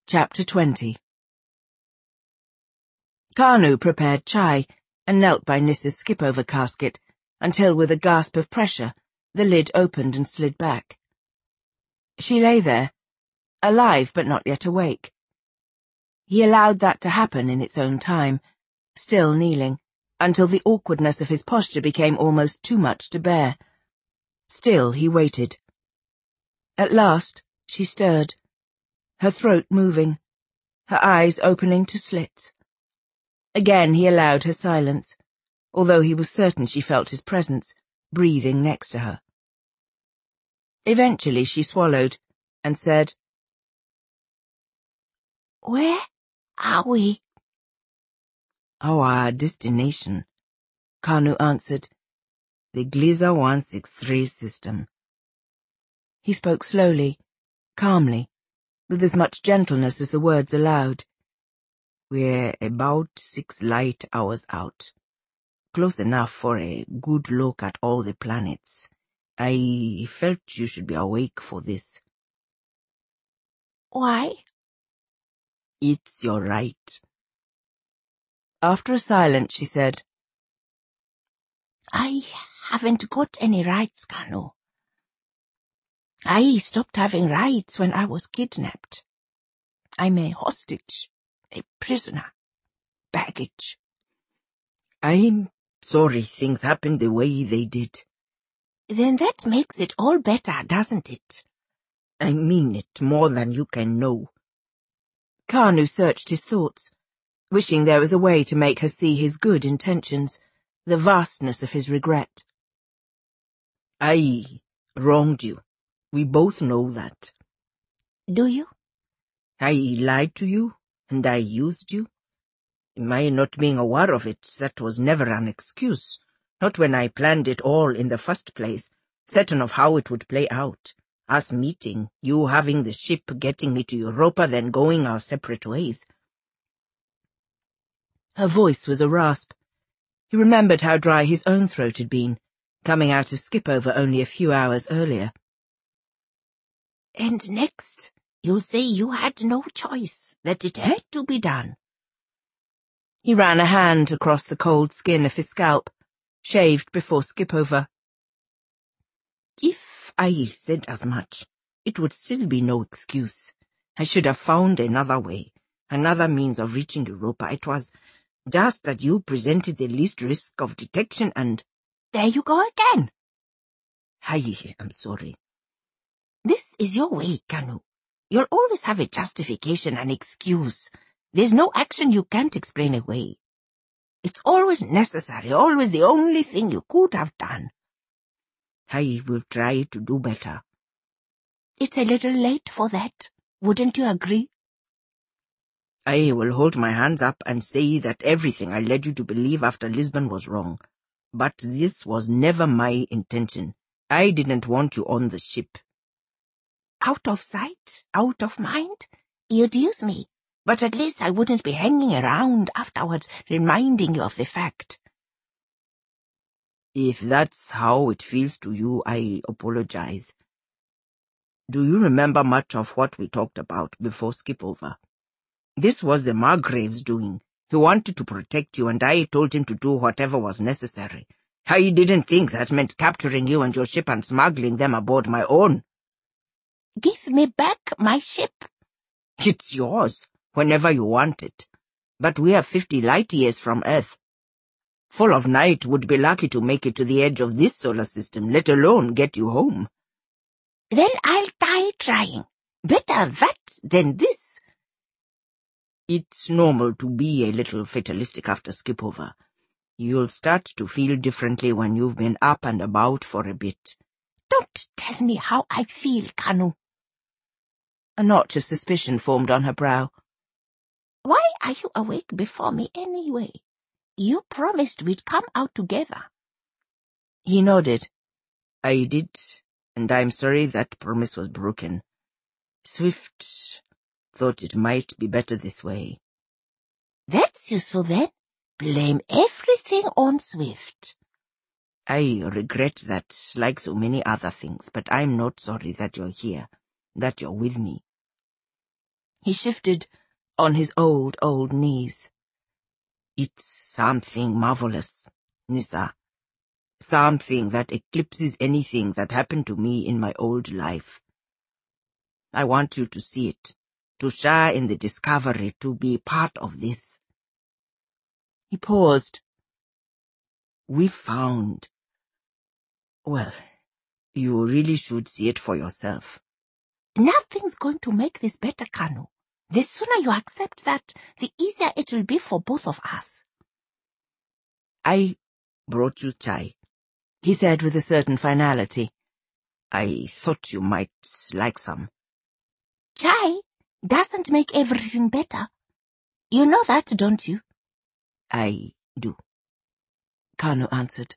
Chapter 20. Kanu prepared chai and knelt by Nissa's skip-over casket until, with a gasp of pressure, the lid opened and slid back. She lay there, alive but not yet awake. He allowed that to happen in its own time, still kneeling, until the awkwardness of his posture became almost too much to bear. Still he waited. At last she stirred, her throat moving, her eyes opening to slits. Again he allowed her silence, although he was certain she felt his presence, breathing next to her. Eventually she swallowed and said, "Where are we?" "Our destination," Kanu answered. "The Gliza 163 system." He spoke slowly, calmly, with as much gentleness as the words allowed. "We're about 6 light hours out. Close enough for a good look at all the planets. I felt you should be awake for this." "Why?" "It's your right." After a silence she said, "I haven't got any rights, Kanu. I stopped having rights when I was kidnapped. I'm a hostage, a prisoner, baggage." "I'm sorry things happened the way they did." "Then that makes it all better, doesn't it?" "I mean it more than you can know." Kanu searched his thoughts, wishing there was a way to make her see his good intentions, the vastness of his regret. "I wronged you. We both know that." "Do you?" "I lied to you, and I used you. My not being aware of it, that was never an excuse, not when I planned it all in the first place, certain of how it would play out. Us meeting, you having the ship, getting me to Europa, then going our separate ways." Her voice was a rasp. He remembered how dry his own throat had been, coming out of skip-over only a few hours earlier. "And next, you'll say you had no choice, that it had to be done." He ran a hand across the cold skin of his scalp, shaved before skip-over. "If I said as much, it would still be no excuse. I should have found another way, another means of reaching Europa. It was just that you presented the least risk of detection and—" "There you go again." "I am sorry." "This is your way, Kanu. You'll always have a justification, an excuse. There's no action you can't explain away. It's always necessary, always the only thing you could have done." "I will try to do better." "It's a little late for that. Wouldn't you agree?" "I will hold my hands up and say that everything I led you to believe after Lisbon was wrong. But this was never my intention. I didn't want you on the ship." "Out of sight, out of mind? You'd use me, but at least I wouldn't be hanging around afterwards reminding you of the fact." "If that's how it feels to you, I apologize. Do you remember much of what we talked about before skip-over? This was the Margrave's doing. He wanted to protect you, and I told him to do whatever was necessary. I didn't think that meant capturing you and your ship and smuggling them aboard my own." "Give me back my ship." "It's yours, whenever you want it. But we are 50 light years from Earth. Full of Night would be lucky to make it to the edge of this solar system, let alone get you home." "Then I'll die trying. Better that than this." "It's normal to be a little fatalistic after skip-over. You'll start to feel differently when you've been up and about for a bit." "Don't tell me how I feel, Kanu." A notch of suspicion formed on her brow. "Why are you awake before me anyway? You promised we'd come out together." He nodded. "I did, and I'm sorry that promise was broken. Swift thought it might be better this way." "That's useful then. Blame everything on Swift." "I regret that, like so many other things, but I'm not sorry that you're here, that you're with me." He shifted on his old knees. It's something marvelous, Nissa. Something that eclipses anything that happened to me in my old life. I want you to see it, to share in the discovery, to be part of this. He paused. We found... Well, you really should see it for yourself. Nothing's going to make this better, Kanu. The sooner you accept that, the easier it will be for both of us. I brought you chai, he said with a certain finality. I thought you might like some. Chai doesn't make everything better. You know that, don't you? I do, Kanu answered.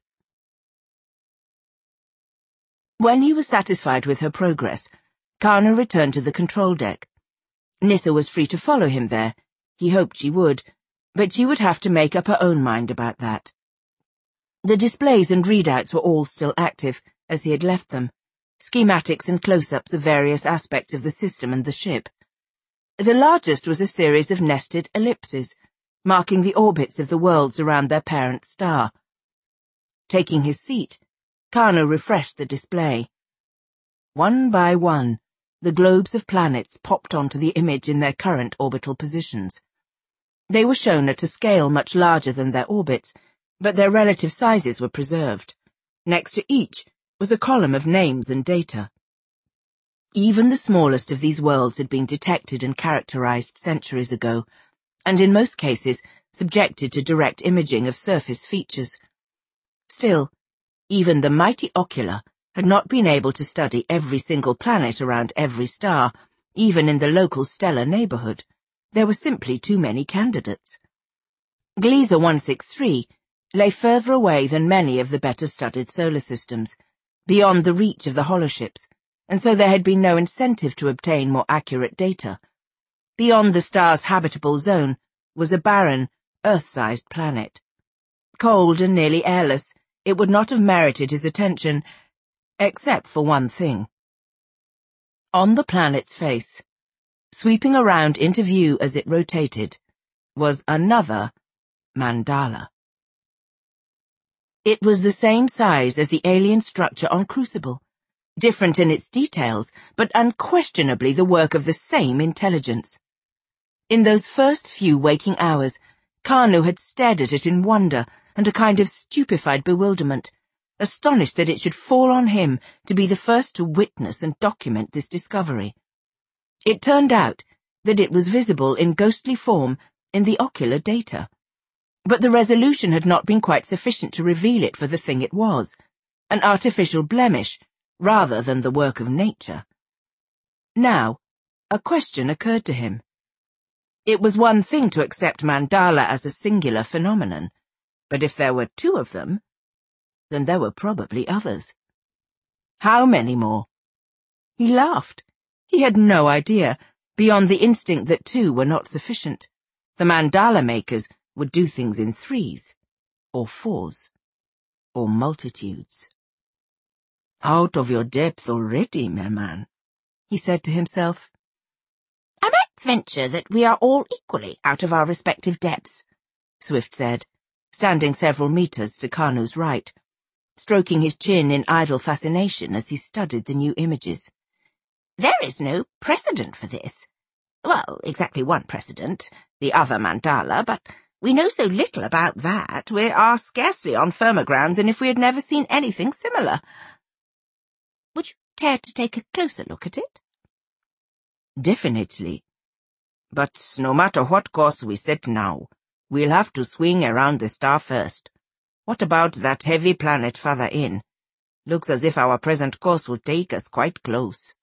When he was satisfied with her progress, Kanu returned to the control deck. Nissa was free to follow him there. He hoped she would, but she would have to make up her own mind about that. The displays and readouts were all still active, as he had left them, schematics and close-ups of various aspects of the system and the ship. The largest was a series of nested ellipses, marking the orbits of the worlds around their parent star. Taking his seat, Kanu refreshed the display. One by one, the globes of planets popped onto the image in their current orbital positions. They were shown at a scale much larger than their orbits, but their relative sizes were preserved. Next to each was a column of names and data. Even the smallest of these worlds had been detected and characterized centuries ago, and in most cases subjected to direct imaging of surface features. Still, even the mighty Ocular had not been able to study every single planet around every star, even in the local stellar neighborhood. There were simply too many candidates. Gliese 163 lay further away than many of the better-studied solar systems, beyond the reach of the holoships, and so there had been no incentive to obtain more accurate data. Beyond the star's habitable zone was a barren, Earth-sized planet. Cold and nearly airless, it would not have merited his attention, except for one thing. On the planet's face, sweeping around into view as it rotated, was another mandala. It was the same size as the alien structure on Crucible, different in its details, but unquestionably the work of the same intelligence. In those first few waking hours, Kanu had stared at it in wonder and a kind of stupefied bewilderment, astonished that it should fall on him to be the first to witness and document this discovery. It turned out that it was visible in ghostly form in the ocular data, but the resolution had not been quite sufficient to reveal it for the thing it was, an artificial blemish rather than the work of nature. Now, a question occurred to him. It was one thing to accept mandala as a singular phenomenon, but if there were two of them, then there were probably others. How many more? He laughed. He had no idea, beyond the instinct that two were not sufficient. The mandala makers would do things in threes, or fours, or multitudes. Out of your depth already, my man, he said to himself. I might venture that we are all equally out of our respective depths, Swift said, standing several meters to Kanu's right, stroking his chin in idle fascination as he studied the new images. There is no precedent for this. Well, exactly one precedent, the other mandala, but we know so little about that, we are scarcely on firmer grounds than if we had never seen anything similar. Would you care to take a closer look at it? Definitely. But no matter what course we set now, we'll have to swing around the star first. What about that heavy planet further in? Looks as if our present course will take us quite close.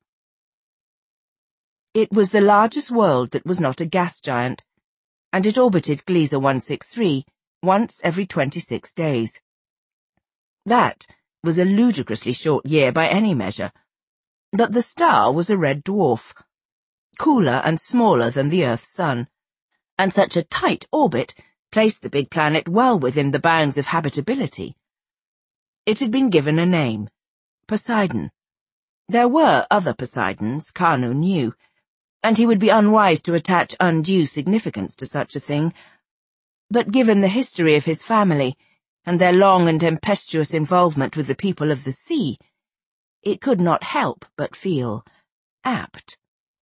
It was the largest world that was not a gas giant, and it orbited Gliese 163 once every 26 days. That was a ludicrously short year by any measure, but the star was a red dwarf, cooler and smaller than the Earth's sun, and such a tight orbit placed the big planet well within the bounds of habitability. It had been given a name, Poseidon. There were other Poseidons, Kanu knew, and he would be unwise to attach undue significance to such a thing. But given the history of his family, and their long and tempestuous involvement with the people of the sea, it could not help but feel apt.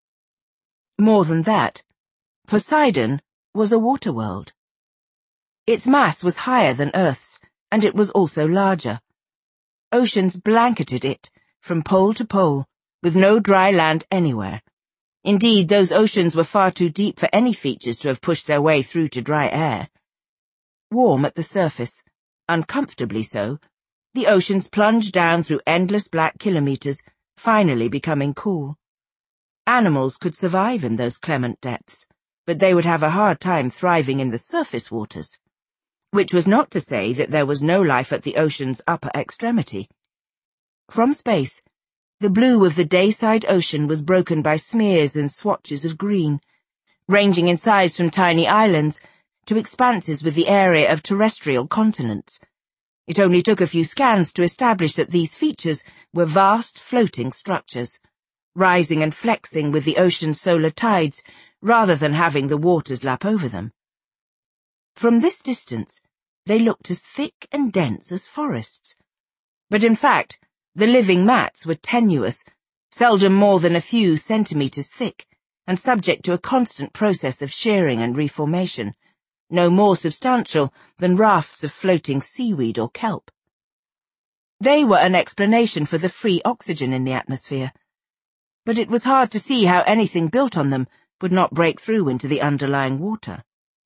More than that, Poseidon was a water world. Its mass was higher than Earth's, and it was also larger. Oceans blanketed it from pole to pole, with no dry land anywhere. Indeed, those oceans were far too deep for any features to have pushed their way through to dry air. Warm at the surface, uncomfortably so, the oceans plunged down through endless black kilometers, finally becoming cool. Animals could survive in those clement depths, but they would have a hard time thriving in the surface waters. Which was not to say that there was no life at the ocean's upper extremity. From space, the blue of the dayside ocean was broken by smears and swatches of green, ranging in size from tiny islands to expanses with the area of terrestrial continents. It only took a few scans to establish that these features were vast floating structures, rising and flexing with the ocean's solar tides rather than having the waters lap over them. From this distance, they looked as thick and dense as forests. But in fact, the living mats were tenuous, seldom more than a few centimeters thick, and subject to a constant process of shearing and reformation, no more substantial than rafts of floating seaweed or kelp. They were an explanation for the free oxygen in the atmosphere, but it was hard to see how anything built on them would not break through into the underlying water.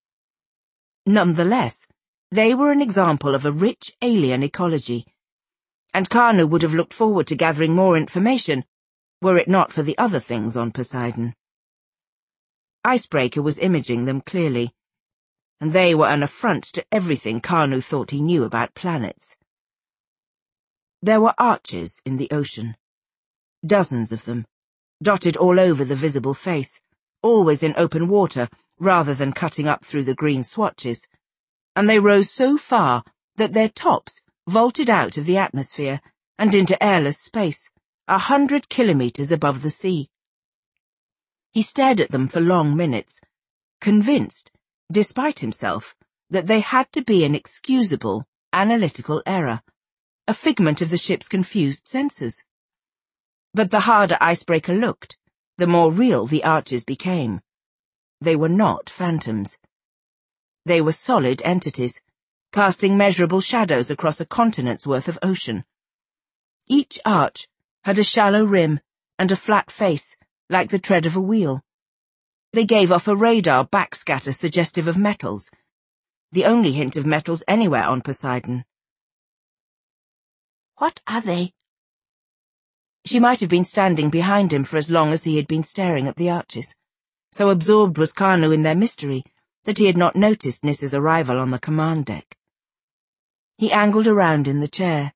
Nonetheless, they were an example of a rich alien ecology, and Kanu would have looked forward to gathering more information were it not for the other things on Poseidon. Icebreaker was imaging them clearly, and they were an affront to everything Kanu thought he knew about planets. There were arches in the ocean, dozens of them, dotted all over the visible face, always in open water rather than cutting up through the green swatches, and they rose so far that their tops vaulted out of the atmosphere and into airless space, 100 kilometers above the sea. He stared at them for long minutes, convinced, despite himself, that they had to be an excusable, analytical error, a figment of the ship's confused senses. But the harder Icebreaker looked, the more real the arches became. They were not phantoms. They were solid entities, casting measurable shadows across a continent's worth of ocean. Each arch had a shallow rim and a flat face, like the tread of a wheel. They gave off a radar backscatter suggestive of metals, the only hint of metals anywhere on Poseidon. What are they? She might have been standing behind him for as long as he had been staring at the arches. So absorbed was Kanu in their mystery that he had not noticed Nissa's arrival on the command deck. He angled around in the chair.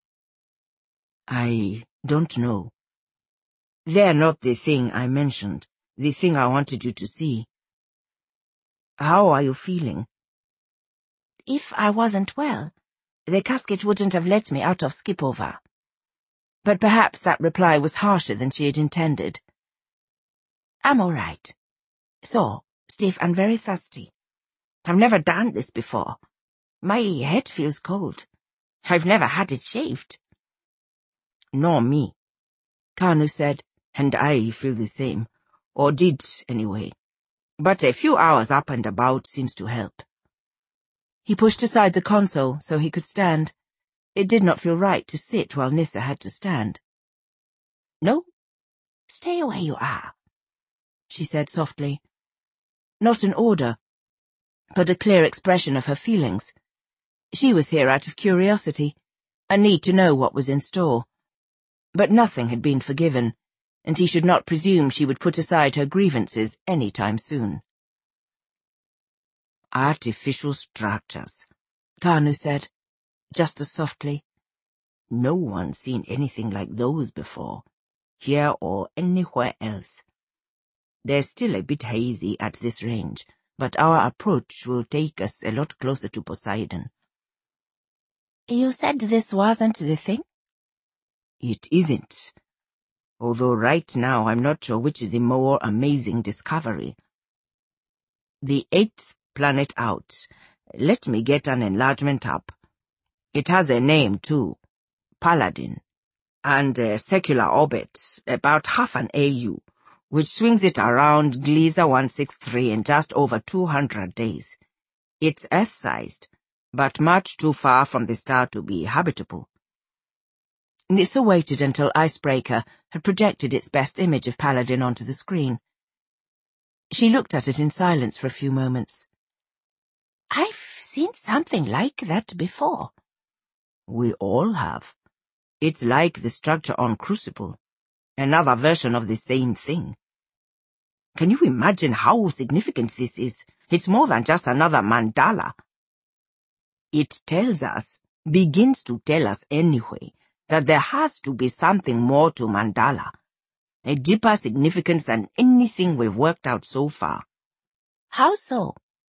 I don't know. They're not the thing I mentioned, the thing I wanted you to see. How are you feeling? If I wasn't well, the casket wouldn't have let me out of Skipover. But perhaps that reply was harsher than she had intended. I'm all right. So, stiff and very thirsty. I've never done this before. My head feels cold. I've never had it shaved. Nor me, Kanu said, and I feel the same, or did anyway. But a few hours up and about seems to help. He pushed aside the console so he could stand. It did not feel right to sit while Nissa had to stand. No, stay where you are, she said softly. Not an order, but a clear expression of her feelings. She was here out of curiosity, a need to know what was in store. But nothing had been forgiven, and he should not presume she would put aside her grievances any time soon. Artificial structures, Kanu said, just as softly. No one's seen anything like those before, here or anywhere else. They're still a bit hazy at this range, but our approach will take us a lot closer to Poseidon. You said this wasn't the thing? It isn't. although right now I'm not sure which is the more amazing discovery. The 8th planet out. Let me get an enlargement up. It has a name, too. Paladin. And a circular orbit, about half an AU, which swings it around Gliese 163 in just over 200 days. It's Earth-sized, but much too far from the star to be habitable. Nyssa waited until Icebreaker had projected its best image of Paladin onto the screen. She looked at it in silence for a few moments. I've seen something like that before. We all have. It's like the structure on Crucible, another version of the same thing. Can you imagine how significant this is? It's more than just another mandala. It tells us, begins to tell us anyway, that there has to be something more to mandala, a deeper significance than anything we've worked out so far. How so?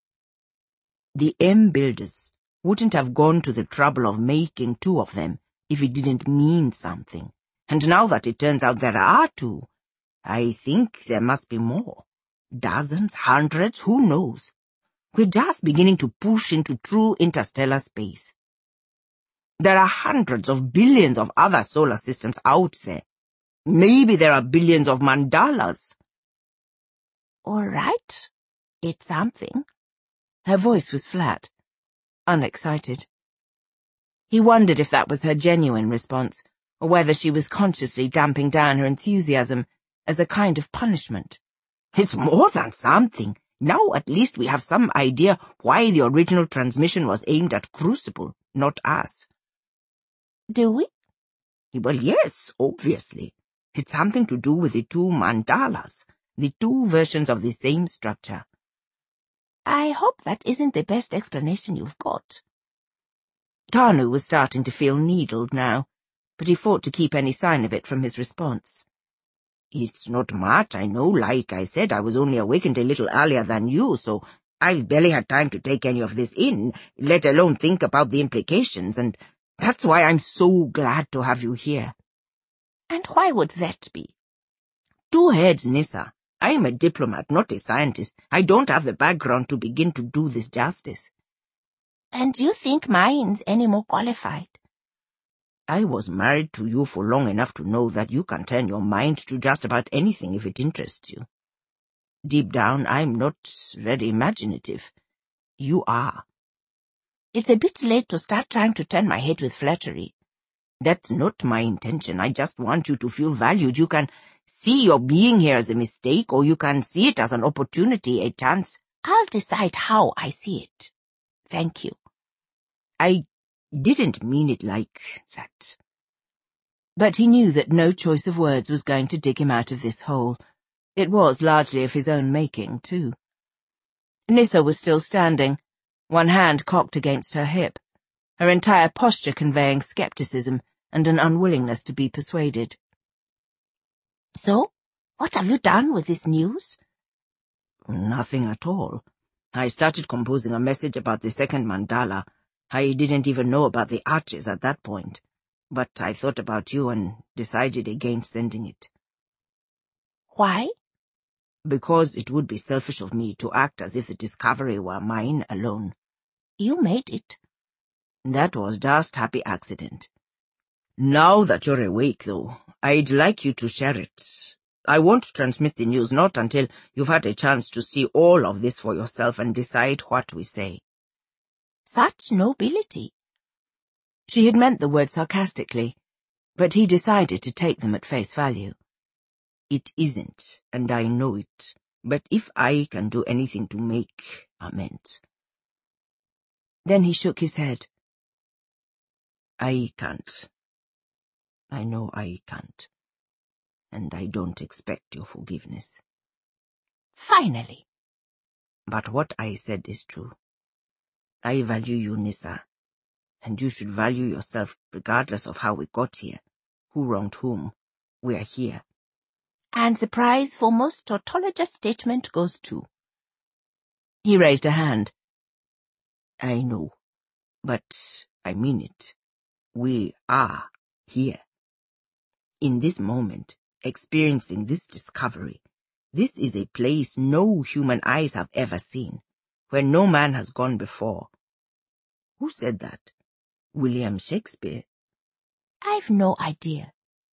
The M builders wouldn't have gone to the trouble of making 2 of them if it didn't mean something. And now that it turns out there are 2, I think there must be more. Dozens, hundreds, who knows? We're just beginning to push into true interstellar space. There are hundreds of billions of other solar systems out there. Maybe there are billions of mandalas. All right. It's something. Her voice was flat, unexcited. He wondered if that was her genuine response, or whether she was consciously damping down her enthusiasm as a kind of punishment. It's more than something. Now at least we have some idea why the original transmission was aimed at Crucible, not us. Do we? Well, yes, obviously. It's something to do with the 2 mandalas, the 2 versions of the same structure. I hope that isn't the best explanation you've got. Kanu was starting to feel needled now, but he fought to keep any sign of it from his response. It's not much, I know. Like I said, I was only awakened a little earlier than you, so I've barely had time to take any of this in, let alone think about the implications, and that's why I'm so glad to have you here. And why would that be? 2 heads, Nyssa. I am a diplomat, not a scientist. I don't have the background to begin to do this justice. And you think mine's any more qualified? I was married to you for long enough to know that you can turn your mind to just about anything if it interests you. Deep down, I'm not very imaginative. You are. It's a bit late to start trying to turn my head with flattery. That's not my intention. I just want you to feel valued. You can see your being here as a mistake, or you can see it as an opportunity, a chance. I'll decide how I see it. Thank you. I didn't mean it like that. But he knew that no choice of words was going to dig him out of this hole. It was largely of his own making, too. Nyssa was still standing, one hand cocked against her hip, her entire posture conveying skepticism and an unwillingness to be persuaded. So, what have you done with this news? Nothing at all. I started composing a message about the 2nd mandala. I didn't even know about the arches at that point, but I thought about you and decided against sending it. Why? Because it would be selfish of me to act as if the discovery were mine alone. You made it. That was just happy accident. Now that you're awake, though, I'd like you to share it. I won't transmit the news not until you've had a chance to see all of this for yourself and decide what we say. Such nobility. She had meant the word sarcastically, but he decided to take them at face value. It isn't, and I know it, but if I can do anything to make amends. Then he shook his head. I can't. I know I can't. And I don't expect your forgiveness. Finally. But what I said is true. I value you, Nyssa, and you should value yourself regardless of how we got here, who wronged whom. We are here. And the prize for most tautologous statement goes to. He raised a hand. I know, but I mean it. We are here. In this moment, experiencing this discovery. This is a place no human eyes have ever seen, where no man has gone before. Who said that? William Shakespeare? I've no idea.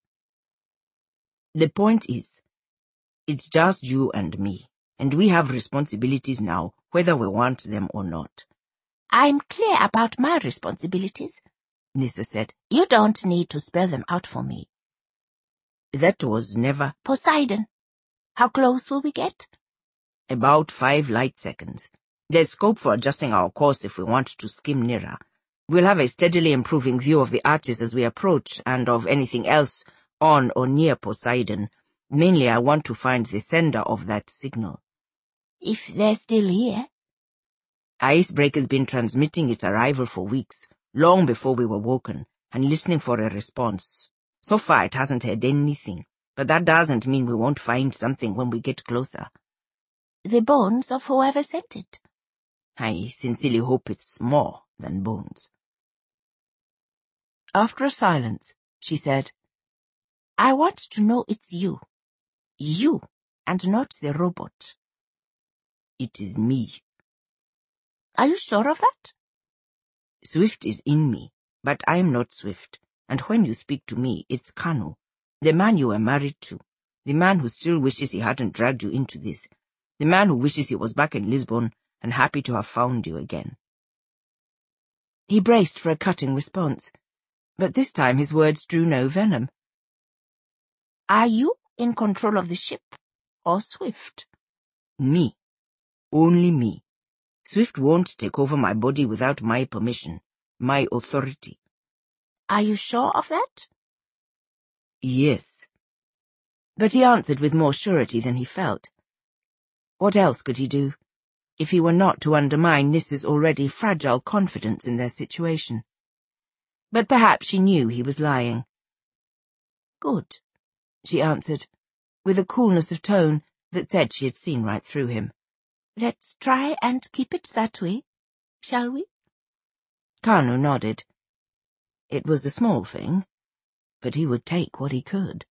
The point is, it's just you and me, and we have responsibilities now, whether we want them or not. I'm clear about my responsibilities, Nyssa said. You don't need to spell them out for me. That was never... Poseidon, how close will we get? About 5 light seconds. There's scope for adjusting our course if we want to skim nearer. We'll have a steadily improving view of the arches as we approach, and of anything else on or near Poseidon. Mainly I want to find the sender of that signal. If they're still here? Icebreaker's been transmitting its arrival for weeks, long before we were woken, and listening for a response. So far it hasn't heard anything, but that doesn't mean we won't find something when we get closer. The bones of whoever sent it. I sincerely hope it's more than bones. After a silence, she said, I want to know it's you. You, and not the robot. It is me. Are you sure of that? Swift is in me, but I am not Swift, and when you speak to me, it's Kanu, the man you were married to, the man who still wishes he hadn't dragged you into this, the man who wishes he was back in Lisbon and happy to have found you again. He braced for a cutting response, but this time his words drew no venom. Are you in control of the ship, or Swift? Me. Only me. Swift won't take over my body without my permission, my authority. Are you sure of that? Yes. But he answered with more surety than he felt. What else could he do, if he were not to undermine Nyssa's already fragile confidence in their situation? But perhaps she knew he was lying. Good, she answered, with a coolness of tone that said she had seen right through him. Let's try and keep it that way, shall we? Kanu nodded. It was a small thing, but he would take what he could.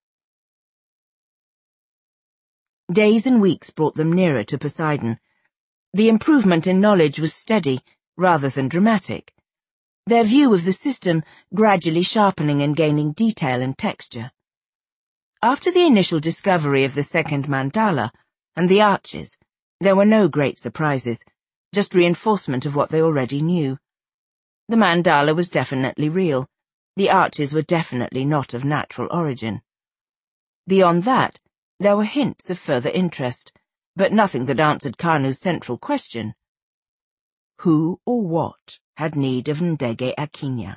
Days and weeks brought them nearer to Poseidon. The improvement in knowledge was steady, rather than dramatic. Their view of the system gradually sharpening and gaining detail and texture. After the initial discovery of the second mandala and the arches, there were no great surprises, just reinforcement of what they already knew. The mandala was definitely real. The arches were definitely not of natural origin. Beyond that, there were hints of further interest, but nothing that answered Kanu's central question. Who or what had need of Ndege Akinya?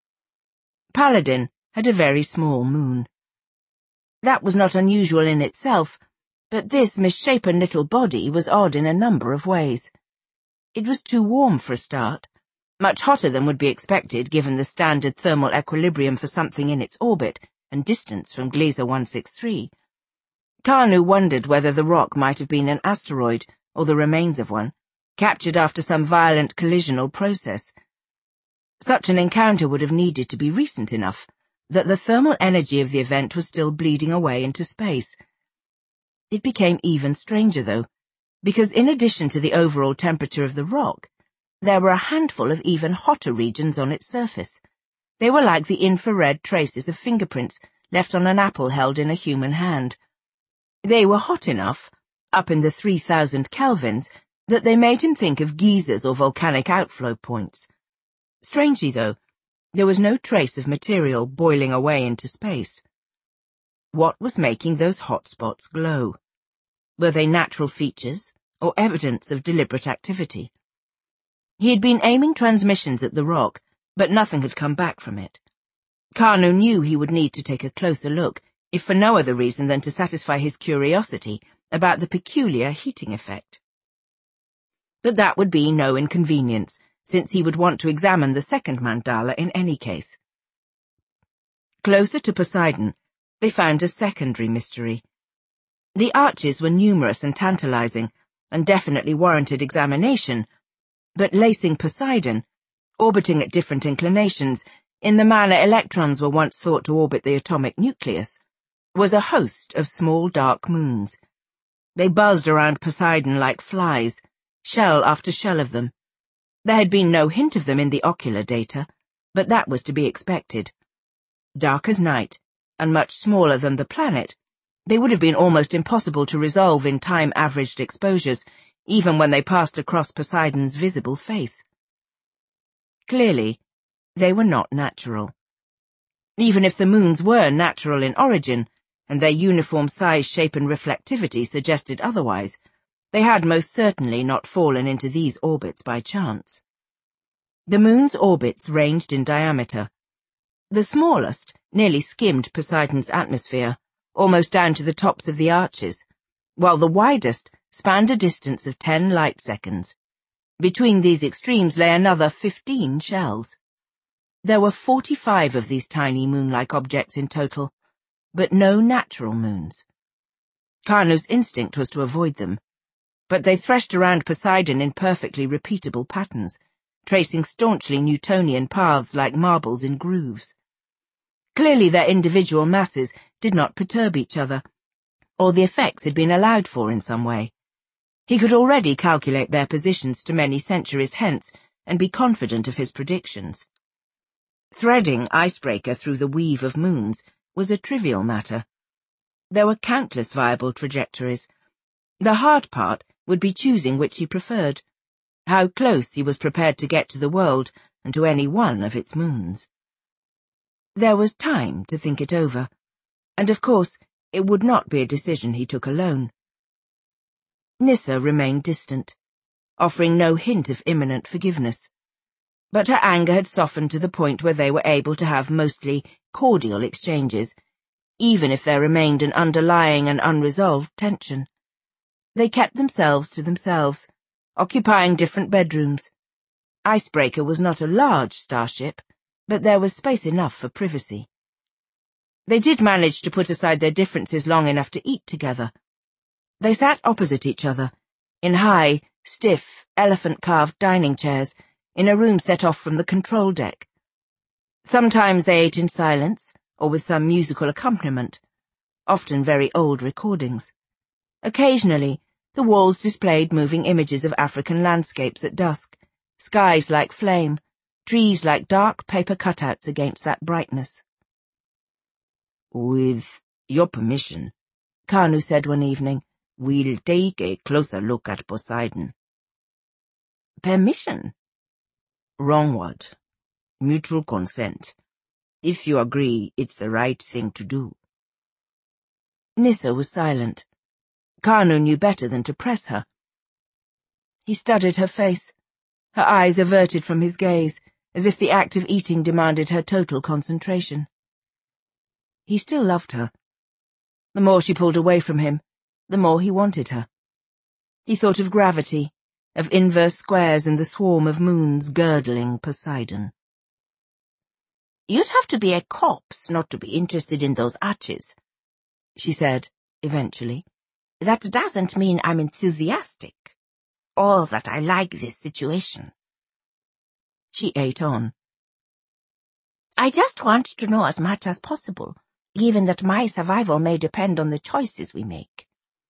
Paladin had a very small moon. That was not unusual in itself, but this misshapen little body was odd in a number of ways. It was too warm for a start, much hotter than would be expected given the standard thermal equilibrium for something in its orbit and distance from Gliese 163. Kanu wondered whether the rock might have been an asteroid, or the remains of one, captured after some violent collisional process. Such an encounter would have needed to be recent enough that the thermal energy of the event was still bleeding away into space. It became even stranger, though, because in addition to the overall temperature of the rock, there were a handful of even hotter regions on its surface. They were like the infrared traces of fingerprints left on an apple held in a human hand. They were hot enough, up in the 3,000 kelvins, that they made him think of geysers or volcanic outflow points. Strangely, though, there was no trace of material boiling away into space. What was making those hot spots glow? Were they natural features, or evidence of deliberate activity? He had been aiming transmissions at the rock, but nothing had come back from it. Kanu knew he would need to take a closer look, if for no other reason than to satisfy his curiosity about the peculiar heating effect. But that would be no inconvenience, since he would want to examine the second mandala in any case. Closer to Poseidon, they found a secondary mystery. The arches were numerous and tantalizing, and definitely warranted examination, but lacing Poseidon, orbiting at different inclinations, in the manner electrons were once thought to orbit the atomic nucleus, was a host of small dark moons. They buzzed around Poseidon like flies, shell after shell of them. There had been no hint of them in the ocular data, but that was to be expected. Dark as night, and much smaller than the planet, they would have been almost impossible to resolve in time-averaged exposures, even when they passed across Poseidon's visible face. Clearly, they were not natural. Even if the moons were natural in origin, and their uniform size, shape and reflectivity suggested otherwise, they had most certainly not fallen into these orbits by chance. The moon's orbits ranged in diameter. The smallest nearly skimmed Poseidon's atmosphere, almost down to the tops of the arches, while the widest spanned a distance of 10 light seconds. Between these extremes lay another 15 shells. There were 45 of these tiny moon-like objects in total, but no natural moons. Kanu's instinct was to avoid them, but they threshed around Poseidon in perfectly repeatable patterns, tracing staunchly Newtonian paths like marbles in grooves. Clearly their individual masses did not perturb each other, or the effects had been allowed for in some way. He could already calculate their positions to many centuries hence and be confident of his predictions. Threading Icebreaker through the weave of moons was a trivial matter. There were countless viable trajectories. The hard part would be choosing which he preferred, how close he was prepared to get to the world and to any one of its moons. There was time to think it over, and of course it would not be a decision he took alone. Nyssa remained distant, offering no hint of imminent forgiveness, but her anger had softened to the point where they were able to have mostly cordial exchanges, even if there remained an underlying and unresolved tension. They kept themselves to themselves, occupying different bedrooms. Icebreaker was not a large starship, but there was space enough for privacy. They did manage to put aside their differences long enough to eat together. They sat opposite each other, in high, stiff, elephant-carved dining chairs, in a room set off from the control deck. Sometimes they ate in silence, or with some musical accompaniment, often very old recordings. Occasionally, the walls displayed moving images of African landscapes at dusk, skies like flame, trees like dark paper cutouts against that brightness. "With your permission," Kanu said one evening, "we'll take a closer look at Poseidon." "Permission?" "Wrong word. Mutual consent. If you agree, it's the right thing to do." Nyssa was silent. Kanu knew better than to press her. He studied her face, her eyes averted from his gaze, as if the act of eating demanded her total concentration. He still loved her. The more she pulled away from him, the more he wanted her. He thought of gravity, of inverse squares and the swarm of moons girdling Poseidon. "You'd have to be a corpse not to be interested in those arches," she said, eventually. "That doesn't mean I'm enthusiastic, or that I like this situation." She ate on. "I just want to know as much as possible, given that my survival may depend on the choices we make."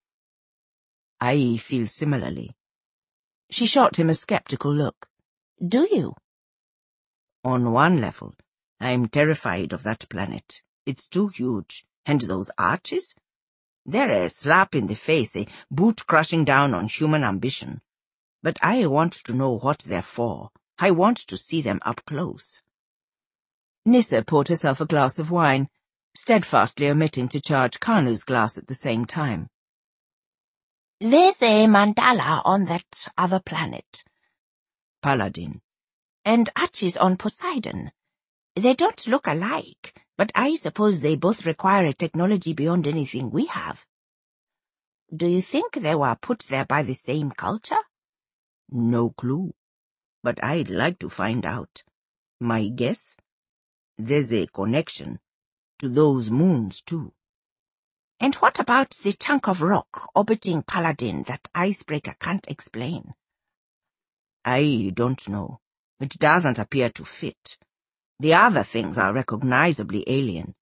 "I feel similarly." She shot him a skeptical look. "Do you?" "On one level, I'm terrified of that planet. It's too huge. And those arches? They're a slap in the face, a boot crushing down on human ambition. But I want to know what they're for. I want to see them up close." Nyssa poured herself a glass of wine, steadfastly omitting to charge Kanu's glass at the same time. "There's a mandala on that other planet, Paladin. and arches on Poseidon. They don't look alike, but I suppose they both require a technology beyond anything we have. Do you think they were put there by the same culture?" No clue. But I'd like to find out. My guess? There's a connection to those moons, too. "And what about the chunk of rock orbiting Paladin that Icebreaker can't explain?" I don't know. It doesn't appear to fit. The other things are recognizably alien.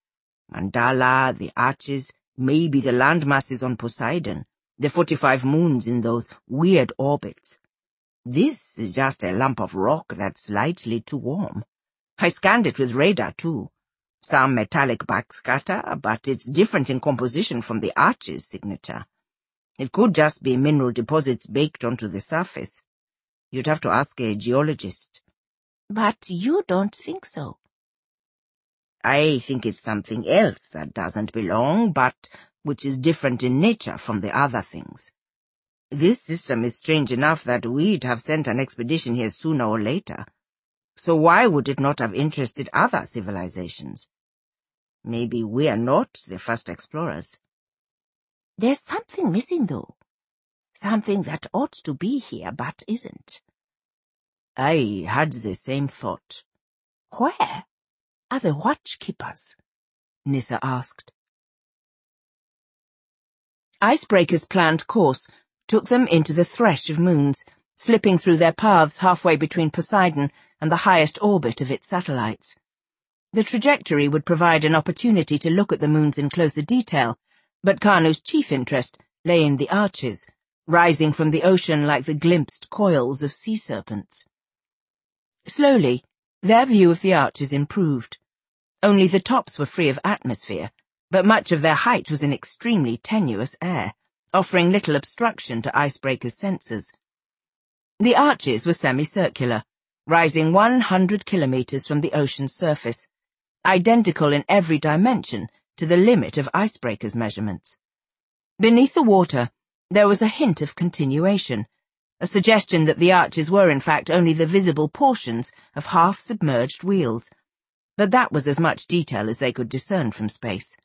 Mandala, the arches, maybe the landmasses on Poseidon, the 45 moons in those weird orbits. This is just a lump of rock that's slightly too warm. I scanned it with radar, too. Some metallic backscatter, but it's different in composition from the arches signature. It could just be mineral deposits baked onto the surface. You'd have to ask a geologist. But you don't think so. I think it's something else that doesn't belong, but which is different in nature from the other things. This system is strange enough that we'd have sent an expedition here sooner or later. So why would it not have interested other civilizations? Maybe we're not the first explorers. There's something missing, though. Something that ought to be here, but isn't. I had the same thought. Where are the watchkeepers? Nyssa asked. Icebreaker's planned course took them into the thresh of moons, slipping through their paths halfway between Poseidon and the highest orbit of its satellites. The trajectory would provide an opportunity to look at the moons in closer detail, but Kanu's chief interest lay in the arches, rising from the ocean like the glimpsed coils of sea serpents. Slowly, their view of the arches improved. Only the tops were free of atmosphere, but much of their height was in extremely tenuous air, offering little obstruction to Icebreaker's sensors. The arches were semicircular, rising 100 kilometers from the ocean's surface, identical in every dimension to the limit of Icebreaker's measurements. Beneath the water, there was a hint of continuation, a suggestion that the arches were in fact only the visible portions of half-submerged wheels, but that was as much detail as they could discern from space.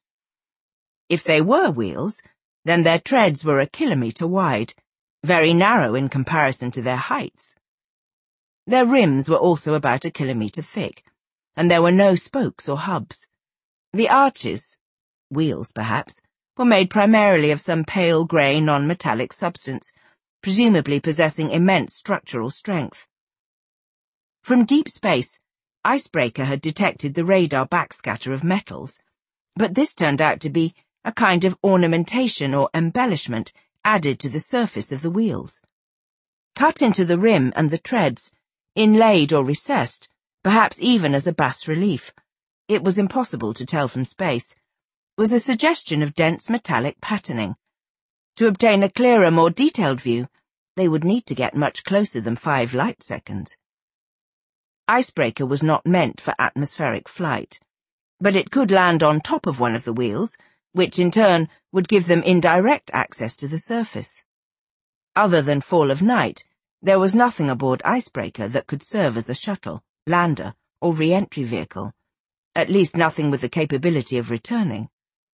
If they were wheels, then their treads were a kilometer wide, very narrow in comparison to their heights. Their rims were also about a kilometer thick, and there were no spokes or hubs. The arches, wheels perhaps, were made primarily of some pale grey non-metallic substance, presumably possessing immense structural strength. From deep space, Icebreaker had detected the radar backscatter of metals, but this turned out to be a kind of ornamentation or embellishment added to the surface of the wheels. Cut into the rim and the treads, inlaid or recessed, perhaps even as a bas-relief, it was impossible to tell from space, was a suggestion of dense metallic patterning. To obtain a clearer, more detailed view, they would need to get much closer than 5 light seconds. Icebreaker was not meant for atmospheric flight, but it could land on top of one of the wheels, which in turn would give them indirect access to the surface. Other than fall of night, there was nothing aboard Icebreaker that could serve as a shuttle, lander, or re-entry vehicle, at least nothing with the capability of returning.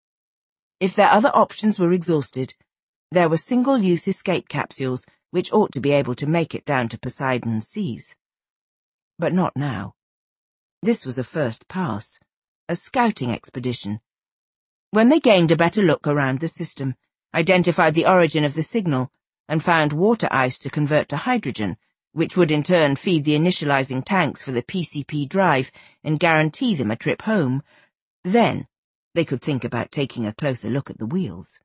If their other options were exhausted, there were single-use escape capsules which ought to be able to make it down to Poseidon's seas. But not now. This was a first pass, a scouting expedition. When they gained a better look around the system, identified the origin of the signal, and found water ice to convert to hydrogen, which would in turn feed the initializing tanks for the PCP drive and guarantee them a trip home, then they could think about taking a closer look at the wheels.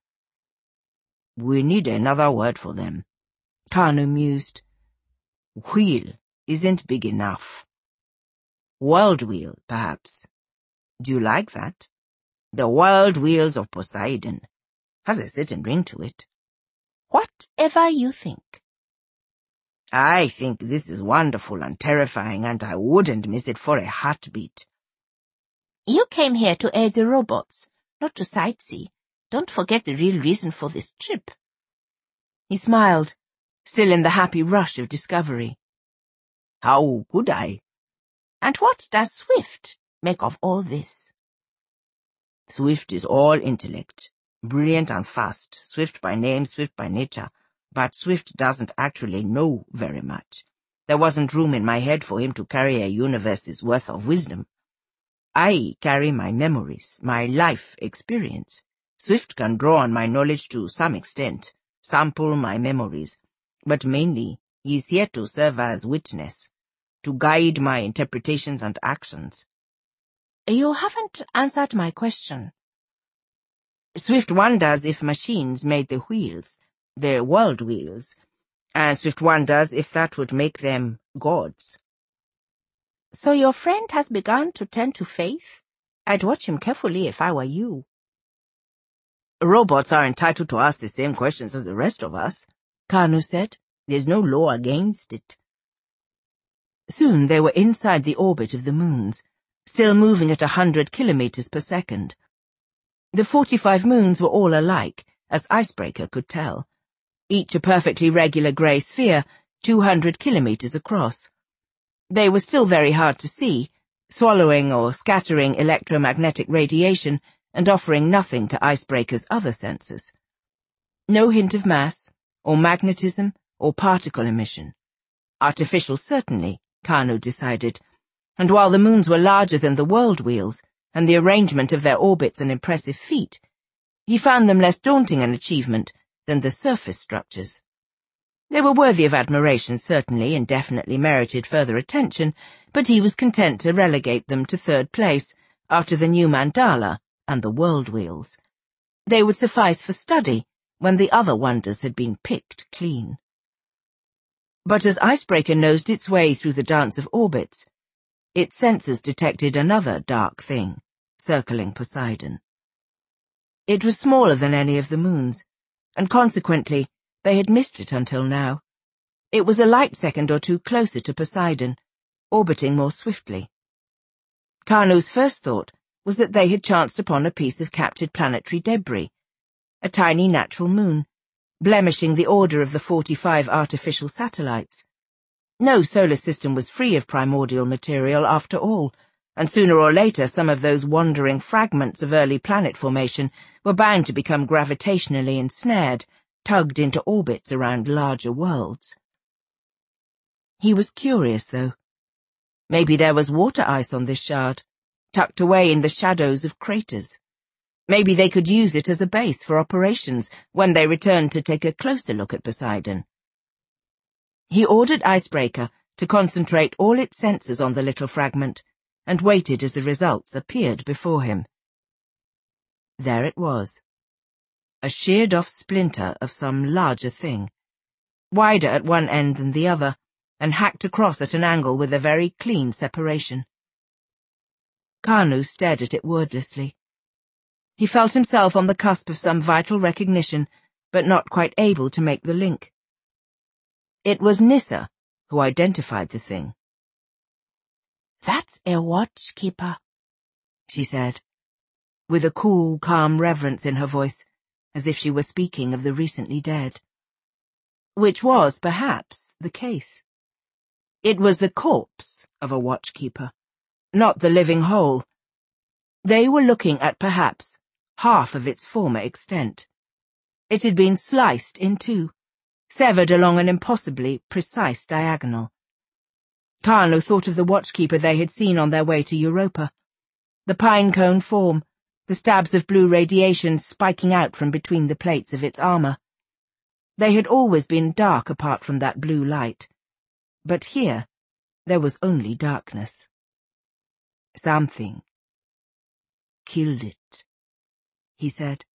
We need another word for them, Kanu mused. Wheel isn't big enough. World wheel, perhaps. Do you like that? The world wheels of Poseidon. Has a certain ring to it. Whatever you think. I think this is wonderful and terrifying, and I wouldn't miss it for a heartbeat. You came here to aid the robots, not to sightsee. Don't forget the real reason for this trip. He smiled, still in the happy rush of discovery. How could I? And what does Swift make of all this? Swift is all intellect, brilliant and fast, Swift by name, Swift by nature, but Swift doesn't actually know very much. There wasn't room in my head for him to carry a universe's worth of wisdom. I carry my memories, my life experience. Swift can draw on my knowledge to some extent, sample my memories, but mainly he is here to serve as witness, to guide my interpretations and actions. You haven't answered my question. Swift wonders if machines made the wheels, the world wheels, and Swift wonders if that would make them gods. So your friend has begun to turn to faith? I'd watch him carefully if I were you. Robots are entitled to ask the same questions as the rest of us, Kanu said. There's no law against it. Soon they were inside the orbit of the moons, still moving at 100 kilometers per second. The 45 moons were all alike, as Icebreaker could tell, each a perfectly regular grey sphere, 200 kilometers across. They were still very hard to see, swallowing or scattering electromagnetic radiation and offering nothing to Icebreaker's other sensors. No hint of mass, or magnetism, or particle emission. Artificial certainly, Kanu decided, and while the moons were larger than the world wheels, and the arrangement of their orbits an impressive feat, he found them less daunting an achievement than the surface structures. They were worthy of admiration, certainly, and definitely merited further attention, but he was content to relegate them to third place after the new mandala and the world wheels. They would suffice for study when the other wonders had been picked clean. But as Icebreaker nosed its way through the dance of orbits, its sensors detected another dark thing, circling Poseidon. It was smaller than any of the moons, and consequently they had missed it until now. It was a light second or two closer to Poseidon, orbiting more swiftly. Kanu's first thought was that they had chanced upon a piece of captured planetary debris, a tiny natural moon, blemishing the order of the 45 artificial satellites. No solar system was free of primordial material after all, and sooner or later some of those wandering fragments of early planet formation were bound to become gravitationally ensnared, tugged into orbits around larger worlds. He was curious, though. Maybe there was water ice on this shard, tucked away in the shadows of craters. Maybe they could use it as a base for operations when they returned to take a closer look at Poseidon. He ordered Icebreaker to concentrate all its sensors on the little fragment, and waited as the results appeared before him. There it was. A sheared-off splinter of some larger thing, wider at one end than the other, and hacked across at an angle with a very clean separation. Kanu stared at it wordlessly. He felt himself on the cusp of some vital recognition, but not quite able to make the link. It was Nyssa who identified the thing. "That's a watchkeeper," she said, with a cool, calm reverence in her voice, as if she were speaking of the recently dead. Which was, perhaps, the case. It was the corpse of a watchkeeper, not the living whole. They were looking at perhaps half of its former extent. It had been sliced in two, severed along an impossibly precise diagonal. Kanu thought of the watchkeeper they had seen on their way to Europa. The pine-cone form, the stabs of blue radiation spiking out from between the plates of its armor. They had always been dark apart from that blue light. But here, there was only darkness. Something killed it, he said.